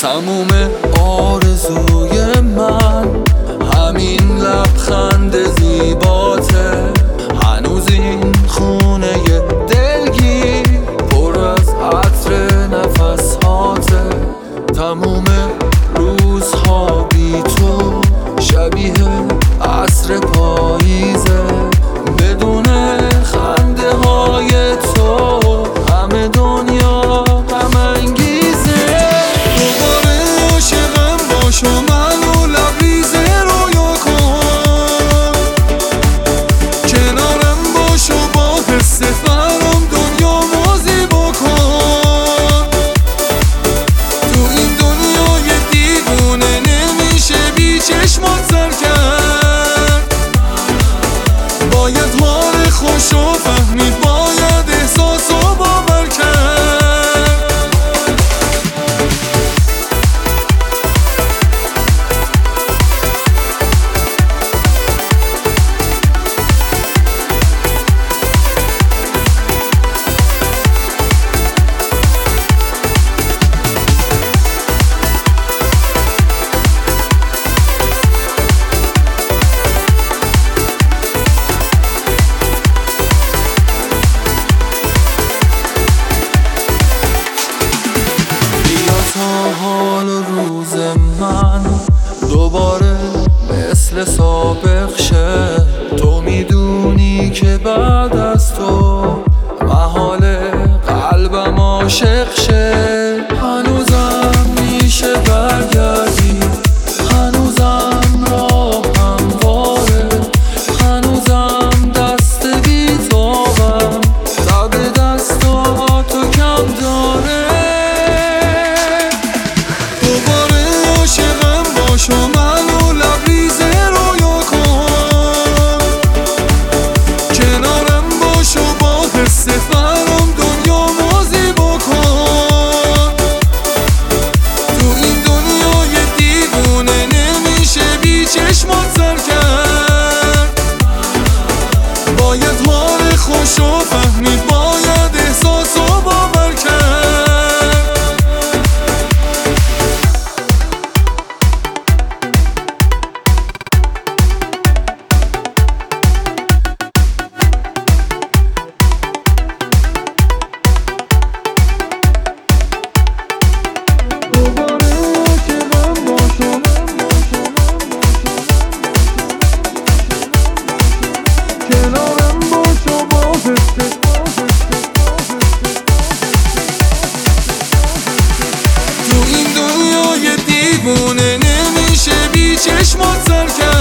تموم آرزوی من همین لبخند زیباته. هنوز این خونه دلگیر پر از عطر نفسهاته. تموم روزها بی تو شبیه عصر پاییزه. بدون خنده های تو همه دنیا غم انگیزه. دوباره عاشقم باش و منو لبریز رویا کن. کنارم باش و با حس فرام دنیا مازی بکن. تو این دنیای دیوونه نمیشه بی چشمات سر کرد. باید حال خوشو فهمید، باید احساسو باور کرد. تا حال و روز من دوباره مثل سابق شه. تو میدونی که بعد از تو محال قلبم عاشق شه. هنوزم میشه برگردی، هنوزم راه همواره، هنوزم دست بیتابم تب دستاتو کم داره. باش و منو لبریز رویا کن. کنارم باش و با حس فرام دنیا مازی بکن. تو این دنیای دیوونه نمیشه بی چشمات سر کرد. باید حال خوشو فهمید، باید احساسو باور کرد. تو این دنیای دیوونه نمیشه بی چشمات سر کرد.